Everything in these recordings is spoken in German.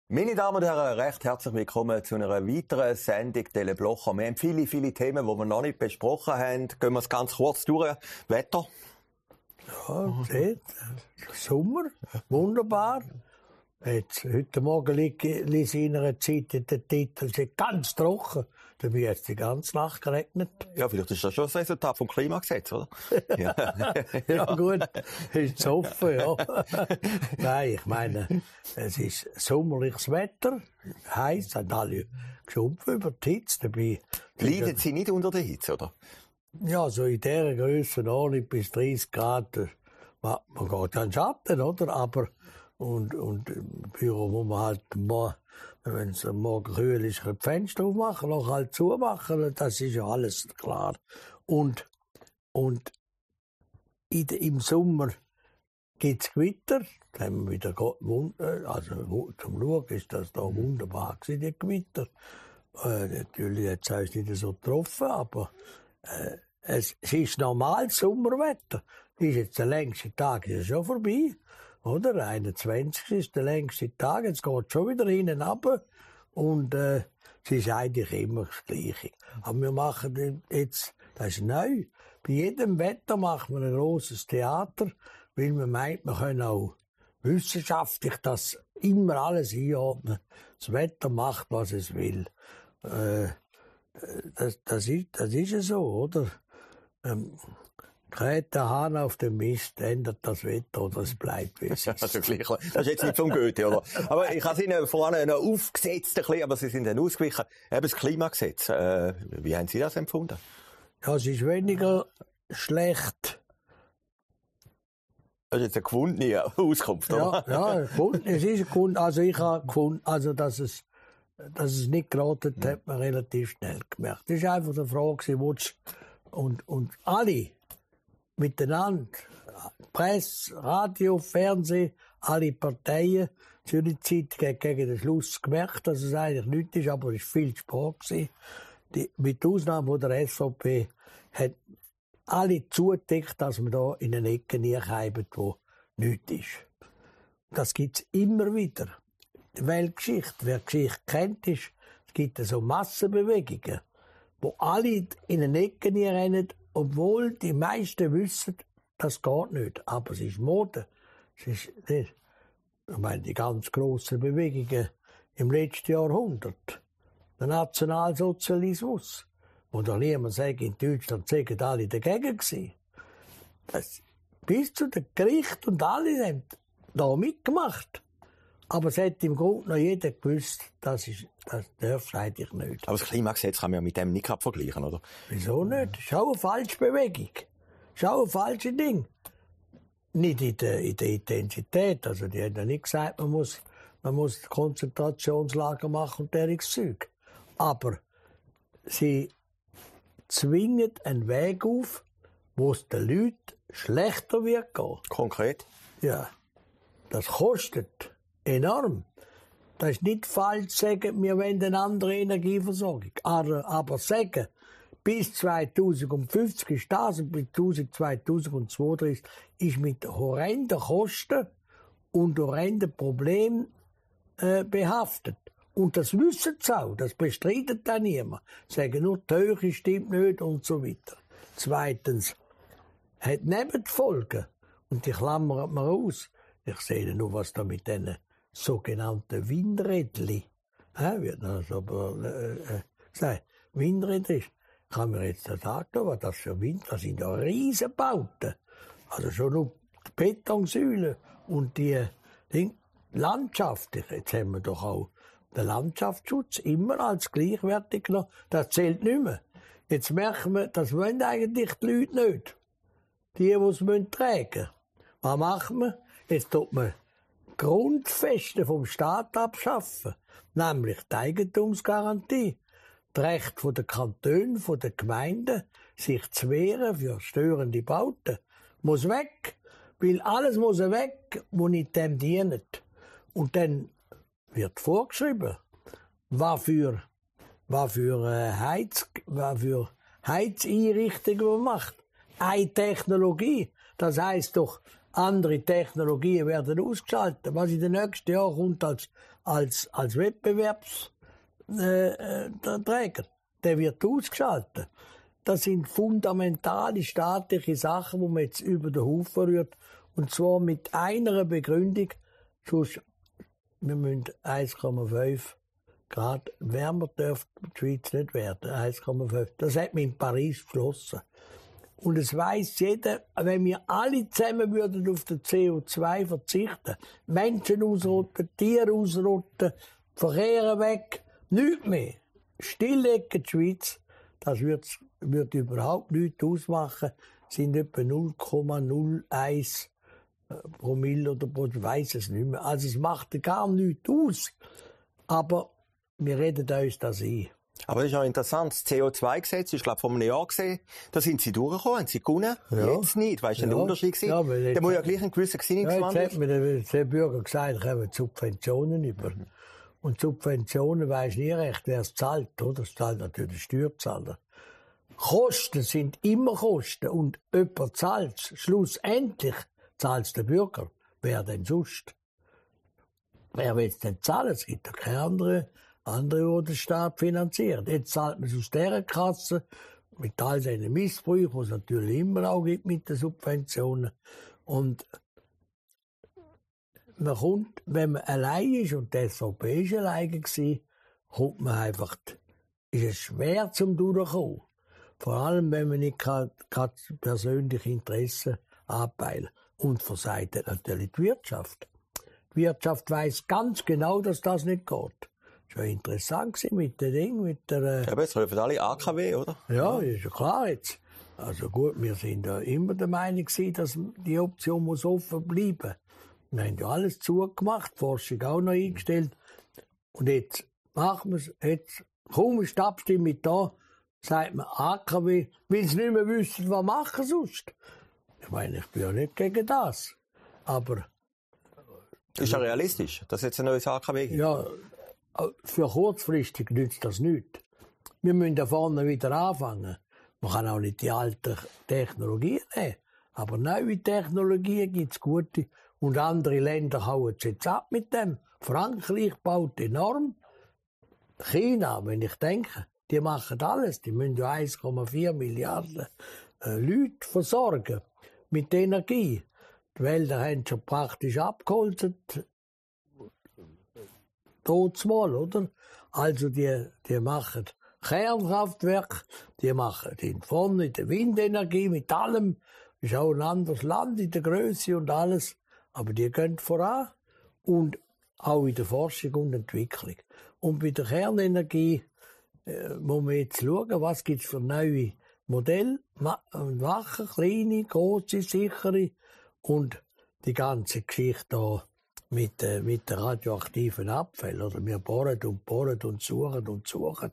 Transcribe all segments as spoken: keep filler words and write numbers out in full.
Meine Damen und Herren, recht herzlich willkommen zu einer weiteren Sendung Teleblocher. Wir haben viele, viele Themen, die wir noch nicht besprochen haben. Gehen wir es ganz kurz durch. Wetter? Ja, seht, Sommer, wunderbar. Jetzt, heute Morgen lese ich in einer Zeit den Titel, es ist ganz trocken. Dabei hat es die ganze Nacht geregnet. Ja, vielleicht ist das schon das Resultat vom Klimagesetz, oder? Ja, ja gut, ist zu hoffen, ja. Nein, ich meine, es ist sommerliches Wetter, heiß, haben alle geschumpfen über die Hitze. Dabei Leiden Sie nicht unter der Hitze, oder? Ja, so in dieser Grössenordnung bis dreißig Grad, man, man geht an den Schatten, oder? Aber, und, und im Büro muss man halt, wenn es am Morgen kühl ist, ein Fenster aufmachen, noch halt zumachen, das ist ja alles klar. Und, und in, im Sommer gibt es Gewitter, da haben wir wieder, also zum Schauen ist das da wunderbar gewesen, die Gewitter. Äh, natürlich hat es uns nicht so getroffen, aber Äh, es, es ist normales Sommerwetter. Ist jetzt der längste Tag ist schon vorbei, oder? Der einundzwanzigste ist der längste Tag. Jetzt geht es schon wieder hinten runter. Und äh, es ist eigentlich immer das Gleiche. Aber wir machen jetzt, das ist neu, bei jedem Wetter machen wir ein grosses Theater, weil man meint, wir können auch wissenschaftlich das immer alles einordnen. Das Wetter macht, was es will. Äh, Das, das, ist, das ist ja so, oder? Ähm, kräht der Hahn auf dem Mist, ändert das Wetter oder es bleibt, wie es ist. Also gleich, das ist jetzt nicht vom Goethe, oder? Aber ich habe Ihnen vorhin noch aufgesetzt, ein bisschen, aber Sie sind dann ausgewichen. Eben das Klimagesetz, äh, wie haben Sie das empfunden? Ja, es ist weniger schlecht. Das ist jetzt eine gewundene Auskunft, oder? Ja, ja gefunden, es ist gefunden. Also ich habe gefunden, also dass es Dass es nicht geraten hat, hat man relativ schnell gemerkt. Das war einfach eine Frage, wo und, und alle miteinander, Presse, Radio, Fernsehen, alle Parteien, Zürich Zeitung hat gegen den Schluss gemerkt, dass es eigentlich nichts ist, aber es war viel Sport. Die, mit Ausnahme der S V P hat alle zugedeckt, dass man da in eine Ecke hineinkommt, wo nichts ist. Das gibt es immer wieder. Die Weltgeschichte, wer die Geschichte kennt, ist, es gibt so Massenbewegungen, wo alle in eine Ecke rennen, obwohl die meisten wissen, das geht nicht. Aber es ist Mode. Es ist, ich meine, die ganz grossen Bewegungen im letzten Jahrhundert. Der Nationalsozialismus. Wo da niemand sagt, in Deutschland sagen alle dagegen gewesen. Das, bis zu den Gerichten und alle haben da mitgemacht. Aber es hat im Grunde noch jeder gewusst, das, ist, das darf eigentlich nicht. Aber das Klimagesetz kann man ja mit dem nicht vergleichen, oder? Wieso nicht? Das ist auch eine falsche Bewegung. Das ist auch ein falsches Ding. Nicht in der, in der Intensität. Also die haben ja nicht gesagt, man muss, man muss Konzentrationslager machen und dergleichen Zeug. Aber sie zwingen einen Weg auf, wo es den Leuten schlechter wird gehen. Konkret? Ja. Das kostet enorm. Das ist nicht falsch zu sagen, wir wollen eine andere Energieversorgung. Aber, aber sagen, bis zweitausendfünfzig ist das und bis zweitausendzweiunddreißig ist mit horrenden Kosten und horrenden Problemen äh, behaftet. Und das wissen sie auch, das bestreitet dann niemand. Sagen nur, die Höhe stimmt nicht und so weiter. Zweitens, hat Nebenfolgen. Und die klammern wir aus. Ich sehe nur, was da mit diesen sogenannten Windrädchen, äh, wird das aber äh, äh, gesagt, Windräder ist. Ich habe mir jetzt gesagt, was das für Wind, das sind ja Riesenbauten. Also schon nur die Betonsäulen und die Ding, Landschaft. Jetzt haben wir doch auch den Landschaftsschutz immer als gleichwertig genommen. Das zählt nicht mehr. Jetzt merken wir, das wollen eigentlich die Leute nicht. Die, die es tragen müssen. Was machen wir? Jetzt tut man Grundfeste vom Staat abschaffen, nämlich die Eigentumsgarantie, das Recht der Kantone, der Gemeinden, sich zu wehren für störende Bauten, muss weg, weil alles muss weg, was nicht dem dient. Und dann wird vorgeschrieben, was für, was für, Heiz, was für Heizeinrichtungen man macht. Eine Technologie, das heisst doch, andere Technologien werden ausgeschaltet. Was in den nächsten Jahren kommt als, als, als Wettbewerbsträger. Der wird ausgeschaltet. Das sind fundamentale staatliche Sachen, die man jetzt über den Haufen rührt. Und zwar mit einer Begründung, sonst, wir müssen eins Komma fünf Grad wärmer dürfte die Schweiz nicht werden. eins Komma fünf. Das hat man in Paris beschlossen. Und es weiss jeder, wenn wir alle zusammen würden auf den C O zwei verzichten, Menschen ausrotten, Tiere ausrotten, Verkehr weg, nichts mehr. Stilllecken die Schweiz, das würde würd überhaupt nichts ausmachen, sind etwa null Komma null eins Promille oder Promille, ich weiss es nicht mehr. Also es macht gar nichts aus. Aber wir reden uns das ein. Aber das ist auch interessant. Das C O zwei Gesetz ist, glaube ich, vor einem Jahr gesehen. Da sind sie durchgekommen, haben sie gewonnen. Ja. Jetzt nicht. Weißt du, ja. Der Unterschied gewesen? Ja, da muss ja gleich ein gewisser Gesinnungswandel. Ja, jetzt hat mir der, der Bürger gesagt, kommen Subventionen über. Mhm. Und Subventionen weisst nie recht, wer es zahlt, oder? Das zahlt natürlich der Steuerzahler. Kosten sind immer Kosten. Und jemand zahlt es. Schlussendlich zahlt es der Bürger. Wer denn sonst? Wer will es denn zahlen? Es gibt ja keine andere. Andere, die der Staat finanziert. Jetzt zahlt man es aus dieser Kasse, mit all diesen Missbrüchen, die es natürlich immer auch gibt mit den Subventionen. Und man kommt, wenn man allein ist, und der S V P war alleine, kommt man einfach, ist es schwer zum Durchkommen. Vor allem, wenn man nicht gerade persönliche Interessen anpeilt. Und versagt natürlich die Wirtschaft. Die Wirtschaft weiss ganz genau, dass das nicht geht. Schon interessant gewesen mit dem Ding, mit der... Äh ja, jetzt rufen alle A K W, oder? Ja, ist ja klar jetzt. Also gut, wir sind ja immer der Meinung gewesen, dass die Option muss offen bleiben. Wir haben ja alles zugemacht, die Forschung auch noch eingestellt. Und jetzt machen wir es, jetzt, kaum ist die Abstimmung da, sagt man A K W, weil sie nicht mehr wissen, was machen sonst. Ich meine, ich bin ja nicht gegen das. Aber... Ist ja realistisch, dass jetzt ein neues A K W gibt? Ja, für kurzfristig nützt das nichts. Wir müssen da vorne wieder anfangen. Man kann auch nicht die alten Technologien nehmen. Aber neue Technologien gibt es gute. Und andere Länder hauen es jetzt ab mit dem. Frankreich baut enorm. China, wenn ich denke, die machen alles. Die müssen ja eins Komma vier Milliarden äh, Leute versorgen mit Energie. Die Wälder haben schon praktisch abgeholzt. Totsmal, oder? Also die, die machen Kernkraftwerke, die machen in vorne die Windenergie mit allem. Ist auch ein anderes Land in der Größe und alles. Aber die gehen voran. Und auch in der Forschung und Entwicklung. Und bei der Kernenergie äh, muss man jetzt schauen, was gibt es für neue Modelle machen, kleine, große, sichere. Und die ganze Geschichte da mit, äh, mit den radioaktiven Abfällen. Oder wir bohren und bohren und suchen und suchen.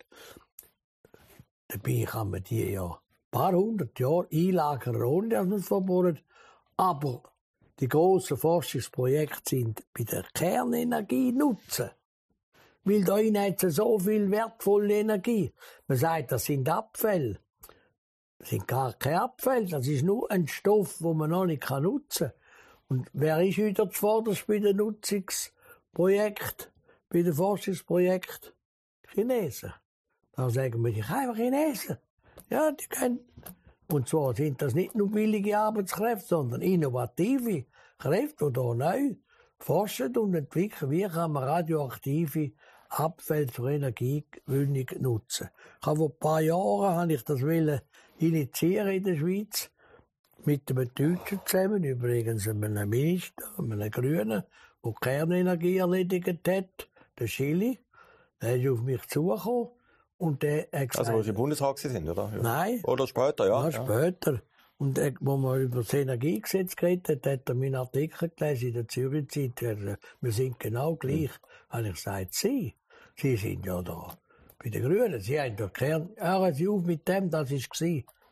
Dabei kann man die ja ein paar hundert Jahre einlagern, ohne dass man es verbohrt. Aber die grossen Forschungsprojekte sind bei der Kernenergie nutzen. Weil da hat es so viel wertvolle Energie. Man sagt, das sind Abfälle. Das sind gar keine Abfälle, das ist nur ein Stoff, den man noch nicht nutzen kann. Und wer ist wieder zuvorderst bei den Nutzungsprojekten, bei den Forschungsprojekten? Chinesen. Da sagen wir, ich einfach Chinesen. Ja, die können. Und zwar sind das nicht nur billige Arbeitskräfte, sondern innovative Kräfte, die hier neu forschen und entwickeln, wie kann man radioaktive Abfälle zur Energiegewinnung nutzen. Ich habe vor ein paar Jahren habe ich das initiieren in der Schweiz. Mit einem Deutschen zusammen, übrigens einem Minister, einem Grünen, der Kernenergie erledigt hat, der Schilly. Der ist auf mich zugekommen. Und der hat gesagt, also, wo Sie im Bundesrat sind, oder? Ja. Nein. Oder später, ja. Ja, später. Und er, wo man über das Energiegesetz geredet hat, hat er meinen Artikel gelesen in der Zürich-Zeit. Wir sind genau gleich. Mhm. Habe ich gesagt, Sie, Sie sind ja da bei den Grünen. Sie haben doch Kern. Hören Sie auf mit dem, das war es.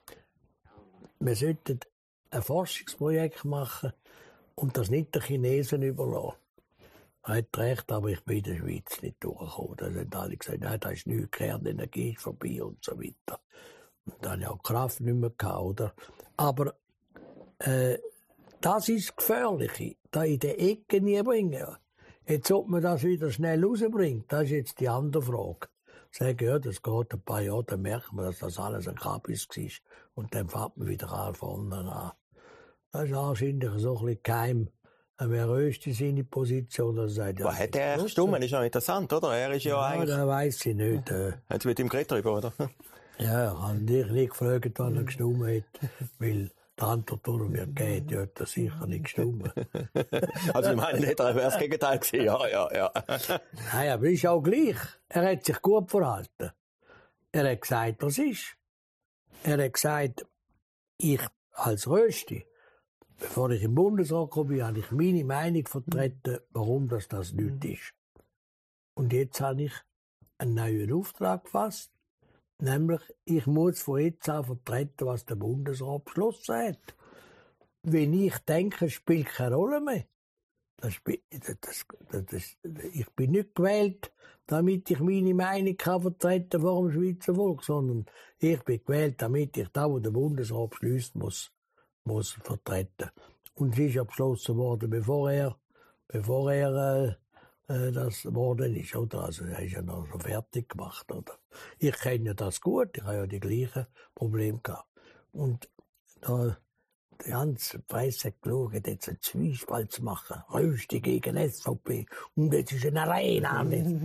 Wir sollten ein Forschungsprojekt machen und das nicht den Chinesen überlassen. Er hat recht, aber ich bin in der Schweiz nicht durchgekommen. Da haben alle gesagt, nein, da ist nichts, Kernenergie ist vorbei und so weiter. Und dann habe ich auch die Kraft nicht mehr gehabt, oder? Aber äh, das ist das Gefährliche, da in die Ecke nie bringen. Jetzt, ob man das wieder schnell rausbringt, das ist jetzt die andere Frage. Sagen, ja, das geht ein paar Jahre, dann merkt man, dass das alles ein Kabis war. Und dann fängt man wieder an vorne an. Das ist wahrscheinlich so ein bisschen geheim. Wer röst in seine Position, dass er sagt, ja. Was hat er gestimmt? Das ist noch interessant, oder? Er ist ja, ja eigentlich. Ja, das weiss ich nicht. Äh. Haben Sie mit ihm geredet darüber, oder? Ja, ich habe dich nicht gefragt, wann er gestimmt hat, weil die Antwort, die er mir gegeben hat, die hat er sicher nicht gestimmt. Also, ich meine, nicht, er wäre das Gegenteil gewesen. Ja, ja, ja. Nein, aber ist auch gleich. Er hat sich gut verhalten. Er hat gesagt, was ist. Er hat gesagt, ich als Rösti, bevor ich im Bundesrat komme, habe ich meine Meinung vertreten, warum das, das nicht ist. Und jetzt habe ich einen neuen Auftrag gefasst. Nämlich, ich muss von jetzt an vertreten, was der Bundesrat beschlossen hat. Wenn ich denke, es spielt keine Rolle mehr. Das, das, das, das, ich bin nicht gewählt, damit ich meine Meinung kann vertreten vor dem Schweizer Volk, sondern ich bin gewählt, damit ich das, was der Bundesrat beschließt, muss, muss vertreten. Und es ist ja beschlossen worden, bevor er, bevor er äh, das geworden ist, oder? Also, er ist ja noch so fertig gemacht, oder? Ich kenne ja das gut, ich habe ja die gleichen Probleme gehabt. Und da, die ganze Presse hat geschaut, jetzt einen Zwiespalt zu machen. Rösti gegen S V P. Und jetzt ist eine Arena.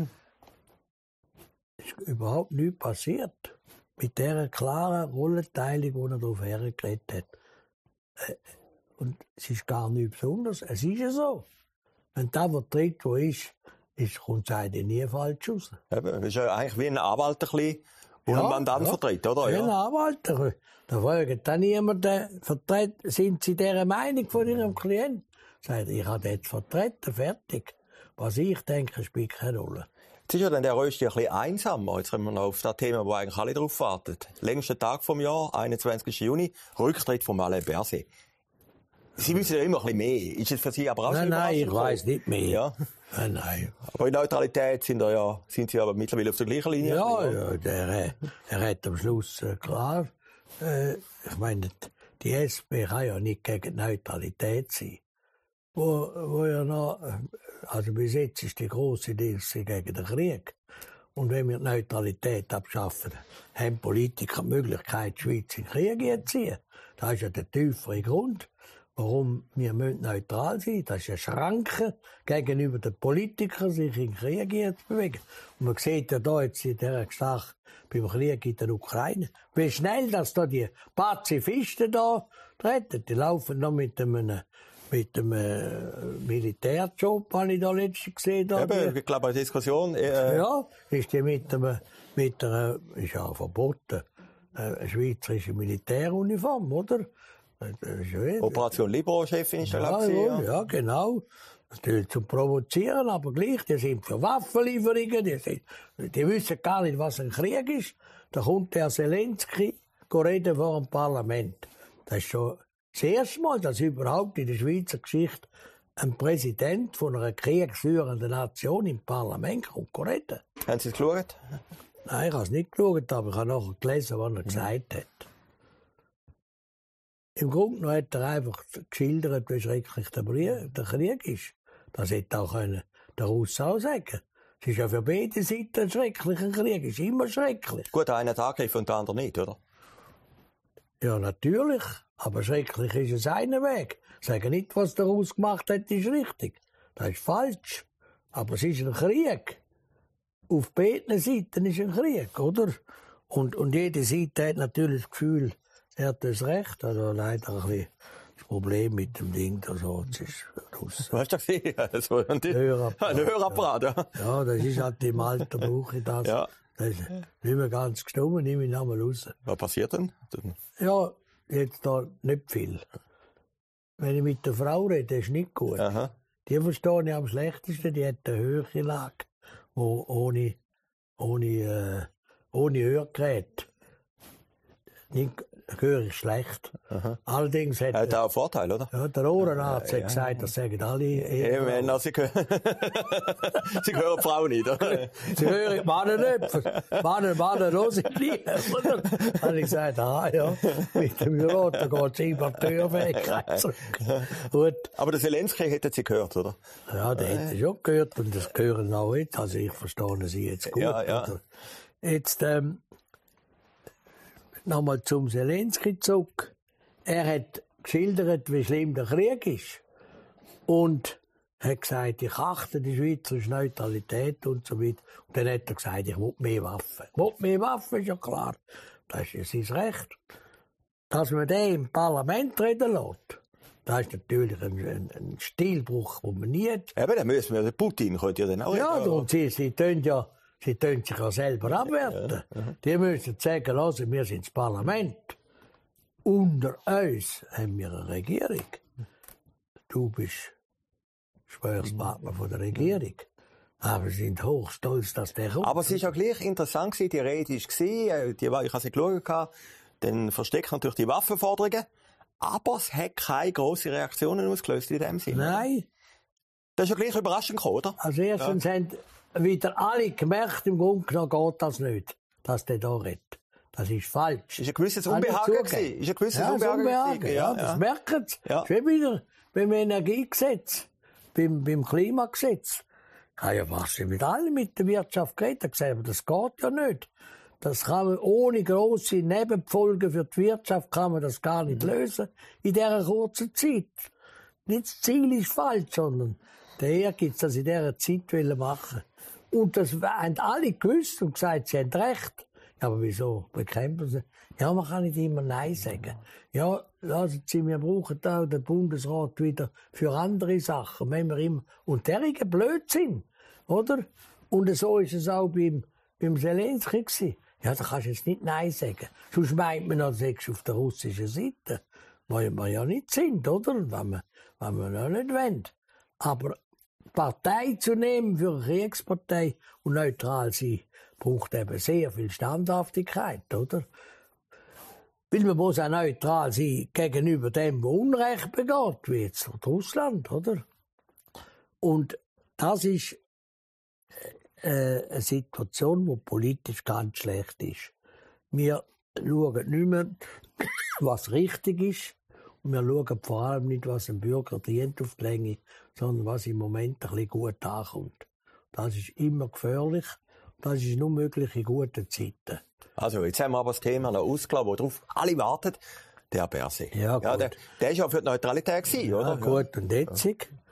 Es ist überhaupt nichts passiert. Mit dieser klaren Rollenteilung, die er darauf hergeredet hat. Und es ist gar nichts Besonderes. Es ist ja so. Wenn der vertritt, wo ist, ist kommt es eigentlich nie falsch raus. Eben, das ist ja eigentlich wie ein Anwalt, ein bisschen, der ja, einen Mandant ja. vertritt, oder? Ja, ein Anwalt. Da fragt dann jemand, vertritt, sind Sie dieser Meinung von Ihrem Klienten? Sagt, ich habe jetzt vertreten, fertig. Was ich denke, spielt keine Rolle. Jetzt ist ja dann der Rösti ein bisschen einsamer. Jetzt kommen wir noch auf das Thema, wo eigentlich alle drauf warten. Längster Tag vom Jahr, einundzwanzigsten Juni, Rücktritt von Alain Berset. Sie wissen ja immer ein bisschen mehr. Ist es für Sie aber auch nein, so nein, ich weiss nicht mehr. Ja. Nein, nein. Aber in Neutralität sind, ja, sind Sie aber mittlerweile auf der gleichen Linie. Ja, ja, der, er hat am Schluss äh, klar, äh, ich meine, die S P kann ja nicht gegen Neutralität sein. Wo, wo ja noch, also bis jetzt ist die grosse Dienste gegen den Krieg. Und wenn wir die Neutralität abschaffen, haben Politiker die Möglichkeit, die Schweiz in den Krieg zu ziehen. Das ist ja der tiefere Grund, warum wir neutral sein müssen. Das ist eine Schranke gegenüber den Politikern, sich in den Krieg zu bewegen. Und man sieht ja da jetzt in dieser Sache beim Krieg in der Ukraine, wie schnell dass da die Pazifisten da treten. Die laufen noch mit einem mit dem äh, Militärjob, habe ich da letztens gesehen. Da Eben, ich glaube, eine Diskussion. Äh, ja, ist die mit dem, mit der, ist ja verboten, eine schweizerische Militäruniform, oder? Operation Libero-Chefin ist da, ja, ja, ja, genau. Natürlich zum Provozieren, aber gleich, die sind für Waffenlieferungen, die, sind, die wissen gar nicht, was ein Krieg ist. Da kommt der Zelensky reden vor dem Parlament. Das ist schon das erste Mal, dass überhaupt in der Schweizer Geschichte ein Präsident von einer kriegsführenden Nation im Parlament kommt reden. Haben Sie es geschaut? Nein, ich habe es nicht geschaut, aber ich habe nachher gelesen, was er gesagt hat. Im Grunde genommen hat er einfach geschildert, wie schrecklich der, der Krieg ist. Das hätte auch können der Russe auch sagen. Es ist ja für beide Seiten ein schrecklicher Krieg. Es ist immer schrecklich. Gut, der eine hat angegriffen und der andere nicht, oder? Ja, natürlich. Aber schrecklich ist es einen Weg. Sagen nicht, was der Russe gemacht hat, ist richtig. Das ist falsch. Aber es ist ein Krieg. Auf beiden Seiten ist ein Krieg, oder? Und, und jede Seite hat natürlich das Gefühl, er hat das Recht. Also leider ein bisschen das Problem mit dem Ding, das ist Russen. Was hast du gesehen? Das war ein Hörapparat, ja. Ja, das ist halt im Alter, brauche ich das. Ja. Das ist nicht mehr ganz gestummen, nehme ich nochmal raus. Was passiert denn? Ja, jetzt da nicht viel. Wenn ich mit der Frau rede, ist nicht gut. Aha. Die verstehe ich am schlechtesten, die hat eine höhere Lage, wo ohne, ohne, äh, ohne Hörgerät. Nicht, Da höre ich schlecht. Aha. Allerdings hat... Er hat auch einen Vorteil, oder? Ja, der Ohrenarzt Ja, hat gesagt, ja. das sagen alle... Ja, Männer, sie hören, sie hören die Frau nicht, oder? Sie hören, Männer nicht, Männer, Männer, los ich bleiben, oder? Dann habe ich gesagt, ah ja, mit dem Büro, da geht es immer die Türfähigkeit zurück. Gut. Aber der Zelensky hätte sie gehört, oder? Ja, der hätte schon gehört und das hören auch jetzt, also ich verstehe sie jetzt gut. Ja, ja. Oder? Jetzt, ähm, nochmal zum Zelensky zurück. Er hat geschildert, wie schlimm der Krieg ist. Und hat gesagt, ich achte die schweizerische Neutralität und so weiter. Und dann hat er gesagt, ich will mehr Waffen. Ich will mehr Waffen, ist ja klar. Das ist ja sein Recht. Dass man den im Parlament reden lässt, das ist natürlich ein, ein, ein Stilbruch, den man nie hat. Eben, dann müssen wir, der Putin könnte ja dann auch Ja, reden. und sie, sie tun ja, sie tun sich ja selber abwerten. Ja, ja. Die müssen sagen, also, wir sind das Parlament. Unter uns haben wir eine Regierung. Du bist Gesprächspartner von der Regierung. Aber sie sind hochstolz, dass der kommt. Aber es war ja gleich interessant, gewesen, die Rede war, die, ich habe sie geschaut, dann versteckt natürlich die Waffenforderungen, aber es hat keine grossen Reaktionen ausgelöst in dem Sinne. Nein. Das ist ja gleich überraschend gekommen, oder? Als erstens ja. haben wieder alle gemerkt, im Grunde genommen geht das nicht, dass der da redet. Das ist falsch. Ist ein gewisses Unbehagen gewesen. Ist ein gewisses ja, Unbehagen, Unbehagen gewesen. ja, Ja, das ja. merken sie. Ja. Schon wieder beim Energiegesetz, beim, beim Klimagesetz. Ich habe ja was mit allen mit der Wirtschaft geredet, ich gesagt, aber das geht ja nicht. Das kann man ohne grosse Nebenfolgen für die Wirtschaft kann man das gar nicht lösen in dieser kurzen Zeit. Nicht das Ziel ist falsch, sondern der Ehrgeiz, das in dieser Zeit machen. Und das haben alle gewusst und gesagt, sie haben recht. Ja, aber wieso bekämpfen sie? Ja, man kann nicht immer Nein sagen. Ja, lassen Sie, wir brauchen auch den Bundesrat wieder für andere Sachen. Wenn wir immer, und der ist ein Blödsinn, oder? Und so ist es auch beim, beim Zelensky gewesen. Ja, da kannst du jetzt nicht Nein sagen. Sonst meint man, als sechs auf der russischen Seite. Weil wir ja nicht sind, oder? Wenn wir, wenn wir noch nicht wollen. Aber Partei zu nehmen für eine Kriegspartei und neutral sein, braucht eben sehr viel Standhaftigkeit, oder? Weil man muss auch neutral sein gegenüber dem, der Unrecht begeht, wie jetzt Russland, oder? Und das ist äh, eine Situation, die politisch ganz schlecht ist. Wir schauen nicht mehr, was richtig ist, und wir schauen vor allem nicht, was dem Bürger dient auf die Länge, sondern was im Moment ein bisschen gut ankommt. Das ist immer gefährlich. Das ist nur möglich in guten Zeiten. Also, jetzt haben wir aber das Thema noch ausgelassen, worauf alle warten. Der Berset. Ja, gut. Ja, der, der ist ja für die Neutralität gewesen, Ja, oder? gut, und jetzt?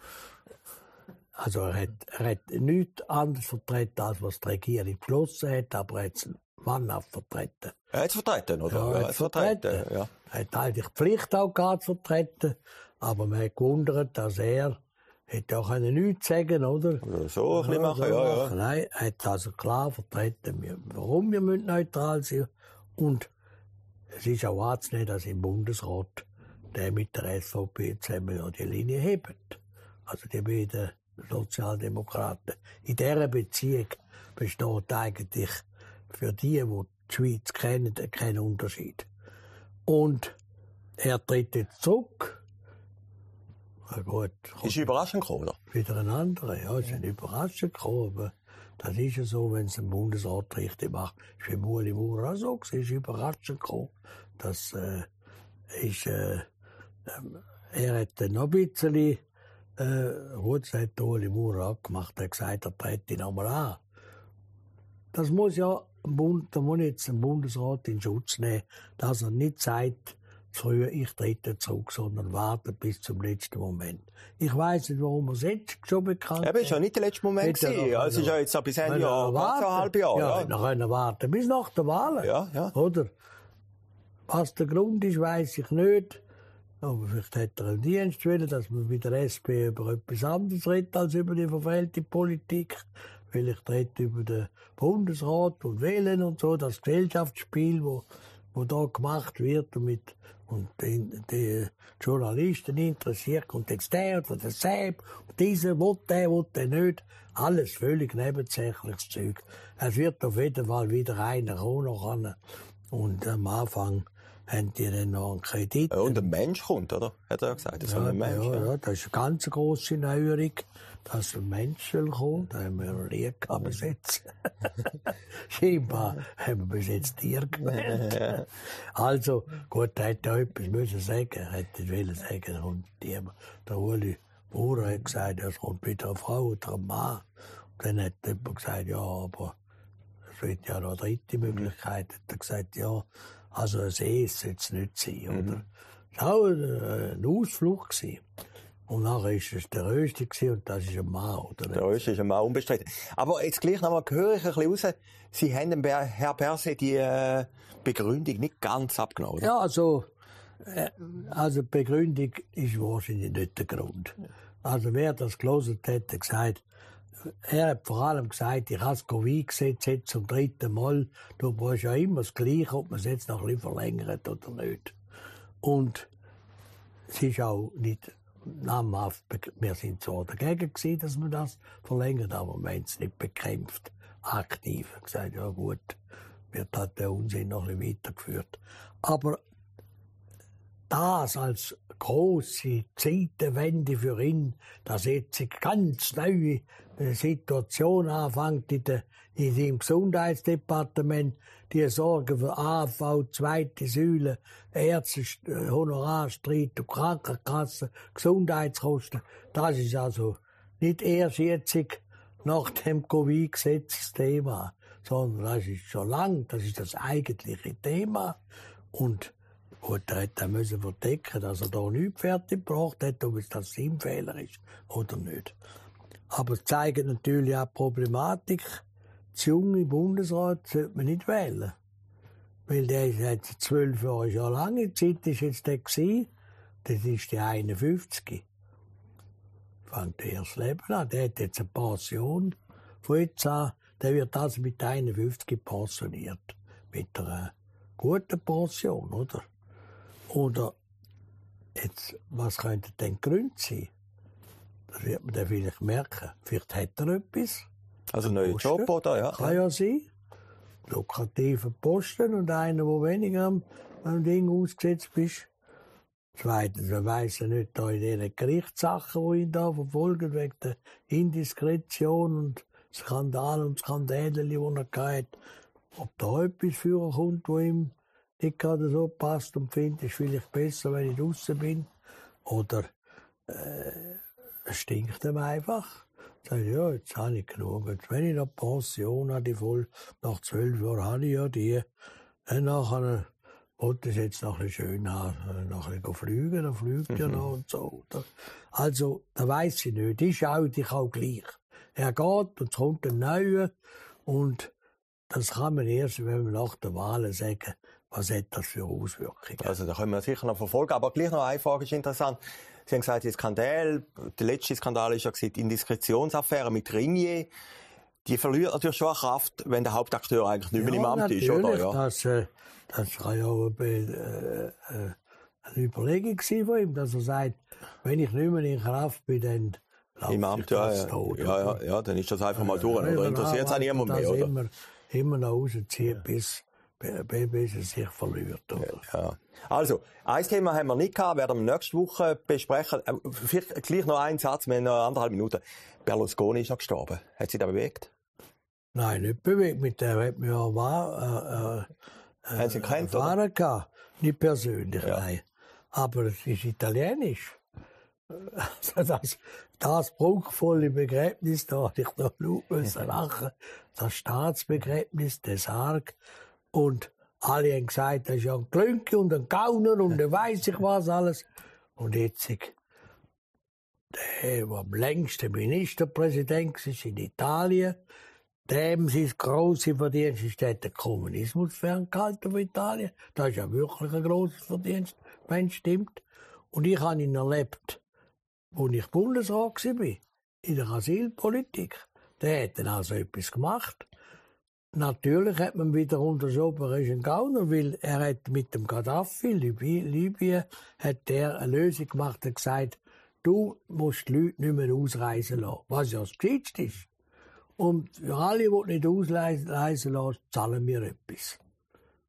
Also, er hat, er hat nichts anderes vertreten, als was die Regierung beschlossen hat, aber er hat es mannhaft vertreten. Er hat es vertreten, oder? Ja, er hat es vertreten. Ja. Er hat eigentlich die Pflicht auch gehabt, zu vertreten, aber man hat gewundert, dass er hätte auch nichts sagen, oder? Oder so ein bisschen machen, so ja, ja. machen. Nein, er hat also klar vertreten, wir- warum wir müssen neutral sein. Und es ist auch anzunehmen, dass im Bundesrat der mit der S V P zusammen ja die Linie hebt. Also die beiden Sozialdemokraten. In dieser Beziehung besteht eigentlich für die, die die Schweiz kennen, kein Unterschied. Und er tritt jetzt zurück. Na gut, Ist überraschend gekommen, oder? wieder ein anderer. Ja, es ist eine Überraschung gekommen, aber das ist ja so, wenn es ein Bundesrat richtig macht. Das ist für Ueli Maurer auch so, es ist überraschend gekommen. Das äh, ist, äh, ähm, er hat dann noch ein bisschen, äh, gut, das hat Ueli Maurer auch gemacht, er hat gesagt, er tritt ihn nochmal an. Das muss ja, ein Bund, da muss jetzt ein Bundesrat in Schutz nehmen, dass er nicht sagt, früher, ich trete zurück, sondern wartet bis zum letzten Moment. Ich weiss nicht, warum er es jetzt schon bekannt Eben, ist ja nicht der letzte Moment Hätte er gewesen. noch Ja, es ist ja jetzt noch bis Ende Jahr, ganz ein halbes Jahr. Ja, Ja, noch können warten bis nach der Wahl. ja. ja. Oder? Was der Grund ist, weiss ich nicht. Aber vielleicht hätte er einen Dienst wollen, dass man mit der S P über etwas anderes redet als über die verfehlte Politik. Vielleicht redet über den Bundesrat und Wählen und so, das Gesellschaftsspiel, wo, wo da gemacht wird und mit und die, die Journalisten interessiert und jetzt der und der Sepp und dieser will der, will der nicht. Alles völlig nebensächliches Zeug. Es wird auf jeden Fall wieder einer kommen. Und am Anfang haben die dann noch einen Kredit. Ja, und ein Mensch kommt, oder? Hat er gesagt. Das ja, ein Mensch, ja, ja. ja, das ist eine ganz grosse Neuerung, dass ein Mensch soll kommen. Da haben wir noch nie gehabt bis jetzt. Scheinbar haben wir bis jetzt Tier gewählt. Also, gut, er hätte auch etwas müssen sagen. Er hätte nicht wollen sagen, da kommt jemand. Der Uli Maurer hat gesagt, es kommt wieder eine Frau oder ein Mann. Und dann hat jemand gesagt, ja, aber es wird ja noch eine dritte Möglichkeit. Hat er gesagt, ja, also ein See sollte es nicht sein, oder? Es war auch ein Ausflug gewesen. Und nachher war es der Rösti und das ist ein Mann, oder? Der Rösti ist ein Mann, unbestritten. Aber jetzt gleich noch mal höre ich ein bisschen raus, Sie haben dem Herr Berset die äh, Begründung nicht ganz abgenommen, oder? Ja, also, äh, also die Begründung ist wahrscheinlich nicht der Grund. Also wer das gelesen hat, hat gesagt, er hat vor allem gesagt, ich habe das Covid-Gesetz jetzt zum dritten Mal. Du brauchst ja immer das Gleiche, ob man es jetzt noch ein bisschen verlängert oder nicht. Und es ist auch nicht namhaft, wir sind zwar dagegen gewesen, dass man das verlängert, aber wir haben es nicht bekämpft, aktiv. Ich habe gesagt, ja gut, wird halt der Unsinn noch ein bisschen weitergeführt. Aber das als grosse Zeitenwende für ihn, dass jetzt eine ganz neue Situation anfängt in, der, in seinem Gesundheitsdepartement, die Sorge für A V, zweite Säule, Ärzte, Honorarstreit und Krankenkassen, Gesundheitskosten. Das ist also nicht erst jetzt nach dem Covid-Gesetz Thema, sondern das ist schon lang, das ist das eigentliche Thema. Und gut, er hätte müssen verdecken, dass er da nichts fertig gebracht hat, ob es das sein Fehler ist oder nicht. Aber es zeigt natürlich auch die Problematik. Das junge Bundesrat sollte man nicht wählen. Weil der ist jetzt zwölf Jahre, schon lange Zeit ist jetzt der gewesen. Das ist der einundfünfzig. Fängt er das Leben an. Der hat jetzt eine Pension von jetzt an. Der wird also mit einundfünfzig pensioniert. Mit einer guten Pension, oder? Oder jetzt, was könnte denn die Gründe sein? Das wird man dann vielleicht merken. Vielleicht hat er etwas. Also ein neuer Job, oder? Ja. Kann ja sein. Lukrativer Posten und einer, der weniger am, am Ding ausgesetzt ist. Zweitens, man weiss ja nicht, da in diesen Gerichtssachen, die ihn da verfolgen, wegen der Indiskretion und Skandal und Skandale, die er hatte, ob da etwas für kommt, wo ihm nicht gerade so passt und findet, es ist vielleicht besser, wenn ich draussen bin. Oder äh, es stinkt ihm einfach. Sagt, ja, jetzt habe ich genug. Jetzt, wenn ich noch Pension habe, die voll, nach zwölf Jahren habe ich ja die. Dann nachher wollte ich jetzt noch ein schön haben, noch ein bisschen fliegen, dann fliegt mhm. ja noch und so. Oder? Also, da weiss ich nicht. Ist eigentlich auch gleich. Er geht und es kommt ein neuer und das kann man erst, wenn wir nach der Wahl sagen, was hat das für Auswirkungen. Also da können wir sicher noch verfolgen. Aber gleich noch eine Frage ist interessant. Sie haben gesagt, die Skandal, der letzte Skandal ist ja die Indiskretionsaffäre mit Ringier. Die verliert natürlich schon Kraft, wenn der Hauptakteur eigentlich nicht mehr ja, im Amt ist, oder? Ja, das, äh, das kann ja auch äh, äh, eine Überlegung sein von ihm, dass er sagt, wenn ich nicht mehr in Kraft bin, dann im Amt, ja, ja. Tot, ja, ja, ja, dann ist das einfach mal durch, oder? Interessiert es auch niemand mehr, oder? Immer, immer noch rauszieht, ja. bis, bis er sich verliert, oder? Ja. Also, ein Thema haben wir nicht gehabt, werden wir nächste Woche besprechen. Vielleicht gleich noch einen Satz, wir haben noch anderthalb Minuten. Berlusconi ist noch gestorben. Hat Sie das bewegt? Nein, nicht bewegt. Mit der hat mich ja wahr, äh, äh, haben Sie kennt, erfahren gehabt. Nicht persönlich, ja. nein. Aber es ist italienisch. Also das, das prunkvolle Begräbnis, da hatte ich noch laut müssen lachen. Das Staatsbegräbnis, der Sarg. Und alle haben gesagt, das ist ja ein Glünke und ein Gauner und der weiss ich was alles. Und jetzt, der, der am längsten Ministerpräsident war in Italien, dem sein grosses Verdienst ist, der den Kommunismus ferngehalten von Italien. Das ist ja wirklich ein grosses Verdienst, wenn es stimmt. Und ich habe ihn erlebt, als ich Bundesrat war, in der Asylpolitik. Der hat dann also etwas gemacht. Natürlich hat man wieder untersucht, er ist ein Gauner, weil er hat mit dem Gaddafi, Libyen, Libyen hat der eine Lösung gemacht und gesagt, du musst die Leute nicht mehr ausreisen lassen, was ja das Geschichte ist. Und für alle, die nicht ausreisen lassen, zahlen wir etwas.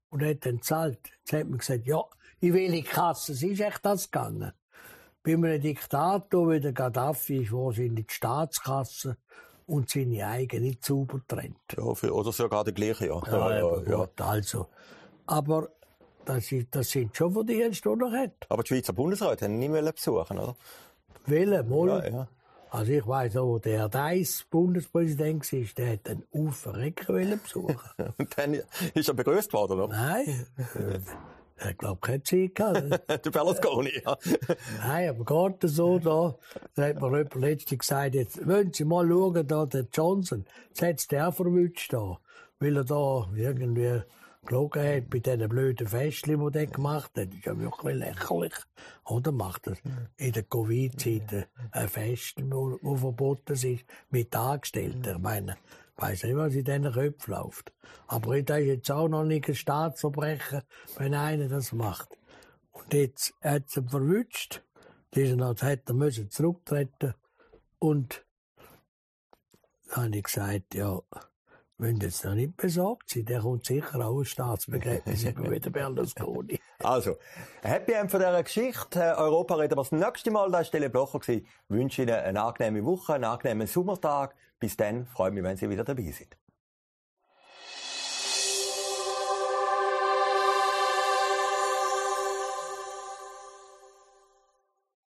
und hat dann gezahlt. Jetzt hat man gesagt, ja, in welche Kasse ist echt das gegangen? Bei einem Diktator wie der Gaddafi ist wahrscheinlich die Staatskasse und seine eigene nicht sauber getrennt. Ja, für, oder sogar der gleiche, ja. Ja, ja, ja, gut, also. Aber das, ist, das sind schon Verdienste, die er hat. Aber die Schweizer Bundesräte haben ihn nicht besuchen, oder? Welche? Mal. Ja, ja. Also ich weiss auch, der Deiss Bundespräsident war, der hat einen Haufen Recken besuchen. Und dann ist er begrüßt worden, oder? Nein, ich glaube, keine Zeit gehabt. Der Berlusconi, ja. Nein, aber gerade so da, da hat mir jemand letztens gesagt, jetzt wollen Sie mal schauen, da, der Johnson, jetzt hat es der verwünscht da, weil er da irgendwie gelogen hat bei diesen blöden Festchen, die er gemacht hat. Das ist ja wirklich lächerlich. Oder macht er in der Covid-Zeit ein Fest, das verboten ist, mit Angestellten. Ich meine, ich weiss nicht, was in diesen Köpfen läuft. Aber das ist jetzt auch noch nicht ein Staatsverbrechen, wenn einer das macht. Und jetzt hat es ihn verwünscht. Diesen hat er müssen zurücktreten. Und dann habe ich gesagt, ja, wenn jetzt noch nicht besorgt sind, der kommt sicher auch ein Staatsbegräbnis über wie der Berlusconi. Also, ein Happy End von dieser Geschichte. Europa reden wir das nächste Mal. Das war Stelle Blocher. Ich wünsche Ihnen eine angenehme Woche, einen angenehmen Sommertag. Bis dann, freue mich, wenn Sie wieder dabei sind.